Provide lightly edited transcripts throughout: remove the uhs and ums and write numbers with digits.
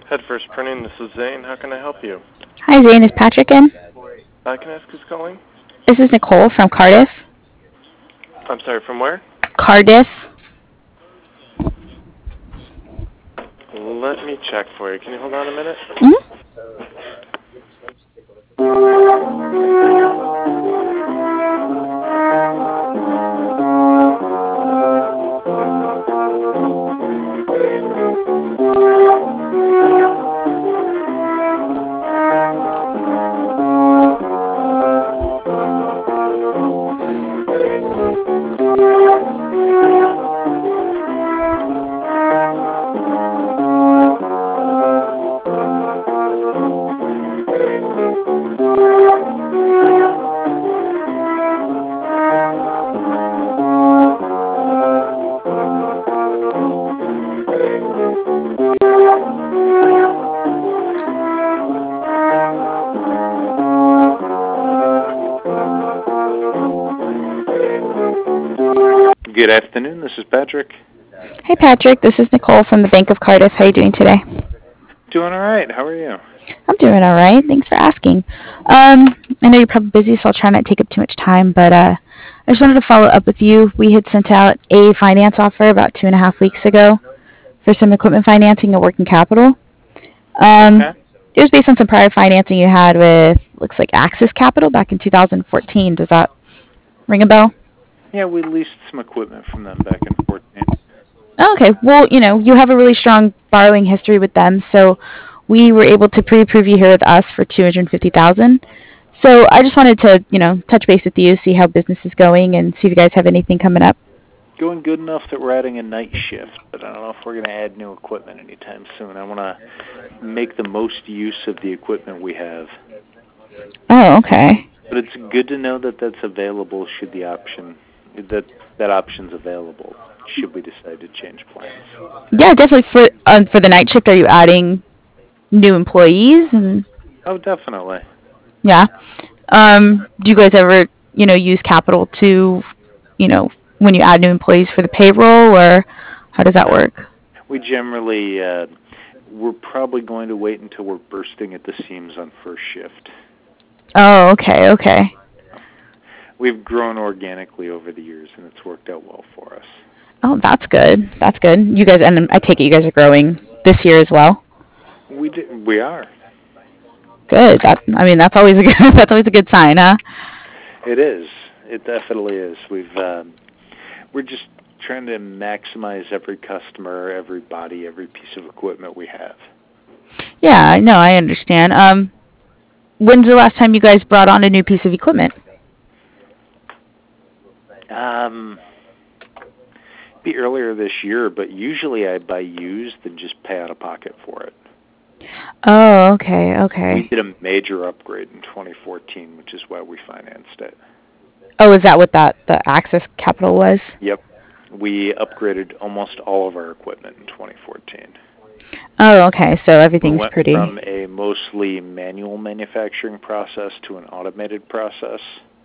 Headfirst Printing, this is Zane. How can I help you? Hi, Zane. Is Patrick in? Can I ask who's calling? This is Nicole from Cardiff. I'm sorry, from where? Cardiff. Let me check for you. Can you hold on a minute? Good afternoon. This is Patrick. Hey, Patrick. This is Nicole from the Bank of Cardiff. How are you doing today? Doing all right. How are you? I'm doing all right. Thanks for asking. I know you're probably busy, so I'll try not to take up too much time, but I just wanted to follow up with you. We had sent out a finance offer about 2.5 weeks ago for some equipment financing and working capital. Okay. It was based on some prior financing you had with, looks like Axis Capital back in 2014. Does that ring a bell? Yeah, we leased some equipment from them back in 2014. Okay. Well, you have a really strong borrowing history with them, so we were able to pre-approve you here with us for $250,000. So I just wanted to, touch base with you, see how business is going, and see if you guys have anything coming up. Going good enough that we're adding a night shift, but I don't know if we're going to add new equipment anytime soon. I want to make the most use of the equipment we have. Oh, okay. But it's good to know that that's available should the option, that option's available should we decide to change plans. Yeah, definitely. For the night shift, are you adding new employees? Oh, definitely. Yeah. Do you guys ever, use capital to, when you add new employees for the payroll, or how does that work? We generally, we're probably going to wait until we're bursting at the seams on first shift. Oh, okay. We've grown organically over the years, and it's worked out well for us. Oh, that's good. That's good. You guys, and I take it you guys are growing this year as well. We are. Good. That's always a good. That's always a good sign, huh? It is. It definitely is. We're just trying to maximize every customer, every body, every piece of equipment we have. Yeah, no, I understand. When's the last time you guys brought on a new piece of equipment? Be earlier this year, but usually I buy used and just pay out of pocket for it. Oh, okay. We did a major upgrade in 2014, which is why we financed it. Oh, is that what the Axis Capital was? Yep. We upgraded almost all of our equipment in 2014. Oh, okay. So everything's pretty. We went from a mostly manual manufacturing process to an automated process.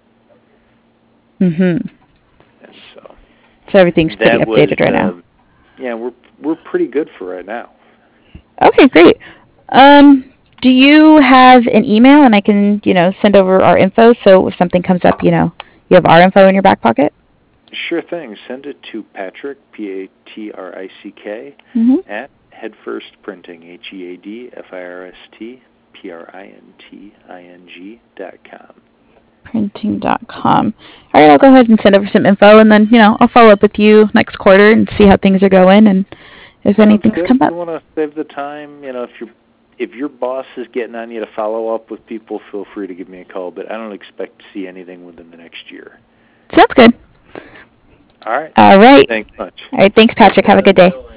Mhm. And so everything's pretty updated right now. Yeah, we're pretty good for right now. Okay, great. Do you have an email, and I can, send over our info, so if something comes up, you have our info in your back pocket? Sure thing. Send it to Patrick, Patrick, at Headfirst Printing, HeadfirstPrinting.com. Printing.com. All right, I'll go ahead and send over some info, and then, I'll follow up with you next quarter and see how things are going, and if anything's come up. If you want to save the time, if your boss is getting on you to follow up with people, feel free to give me a call, but I don't expect to see anything within the next year. Sounds good. All right. All right. Thanks much. All right, thanks, Patrick. Have a good day.